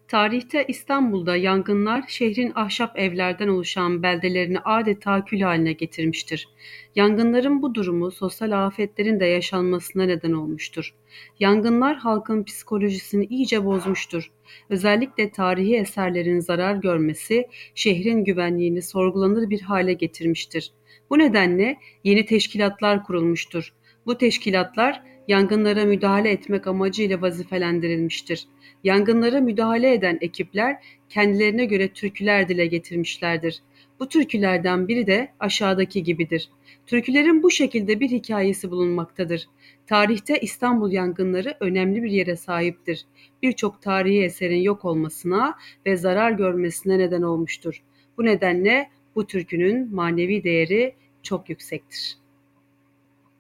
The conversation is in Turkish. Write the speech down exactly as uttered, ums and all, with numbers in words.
Tarihte İstanbul'da yangınlar şehrin ahşap evlerden oluşan beldelerini adeta kül haline getirmiştir. Yangınların bu durumu sosyal afetlerin de yaşanmasına neden olmuştur. Yangınlar halkın psikolojisini iyice bozmuştur. Özellikle tarihi eserlerin zarar görmesi şehrin güvenliğini sorgulanır bir hale getirmiştir. Bu nedenle yeni teşkilatlar kurulmuştur. Bu teşkilatlar yangınlara müdahale etmek amacıyla vazifelendirilmiştir. Yangınlara müdahale eden ekipler kendilerine göre türküler dile getirmişlerdir. Bu türkülerden biri de aşağıdaki gibidir. Türkülerin bu şekilde bir hikayesi bulunmaktadır. Tarihte İstanbul yangınları önemli bir yere sahiptir. Birçok tarihi eserin yok olmasına ve zarar görmesine neden olmuştur. Bu nedenle bu türkünün manevi değeri çok yüksektir.